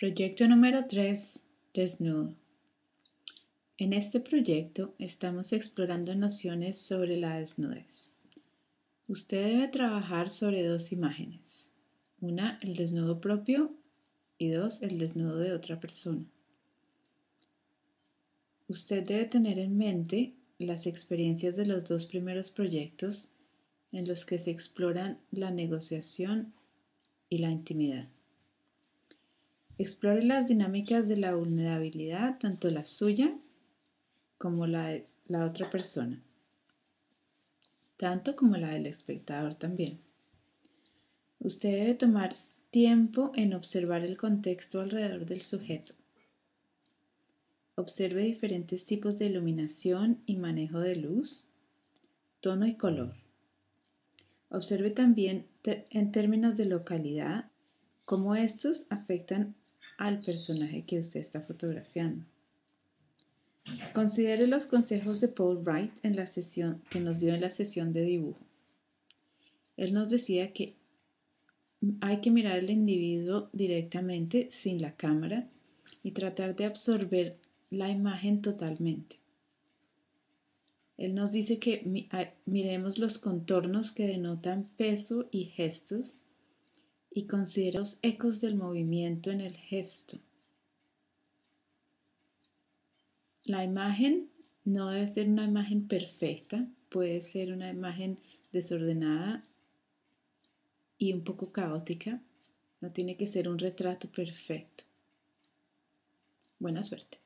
Proyecto número 3. Desnudo. En este proyecto estamos explorando nociones sobre la desnudez. Usted debe trabajar sobre dos imágenes. Una, el desnudo propio y dos, el desnudo de otra persona. Usted debe tener en mente las experiencias de los dos primeros proyectos en los que se exploran la negociación y la intimidad. Explore las dinámicas de la vulnerabilidad, tanto la suya como la de la otra persona, tanto como la del espectador también. Usted debe tomar tiempo en observar el contexto alrededor del sujeto. Observe diferentes tipos de iluminación y manejo de luz, tono y color. Observe también en términos de localidad cómo estos afectan al personaje que usted está fotografiando. Considere los consejos de Paul Wright que nos dio en la sesión de dibujo. Él nos decía que hay que mirar al individuo directamente sin la cámara y tratar de absorber la imagen totalmente. Él nos dice que miremos los contornos que denotan peso y gestos y considere los ecos del movimiento en el gesto. La imagen no debe ser una imagen perfecta, puede ser una imagen desordenada y un poco caótica. No tiene que ser un retrato perfecto. Buena suerte.